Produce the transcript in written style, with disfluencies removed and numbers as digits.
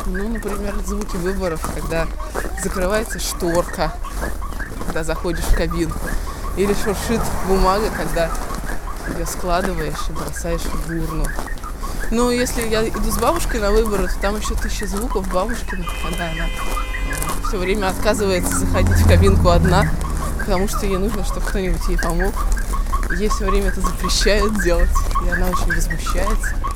Ну, например, звуки выборов, когда закрывается шторка, когда заходишь в кабинку. Или шуршит бумага, когда ее складываешь и бросаешь в урну. Ну, если я иду с бабушкой на выборы, то там еще 1000 звуков бабушкиных, когда она все время отказывается заходить в кабинку одна, потому что ей нужно, чтобы кто-нибудь ей помог. Ей все время это запрещают делать, и она очень возмущается.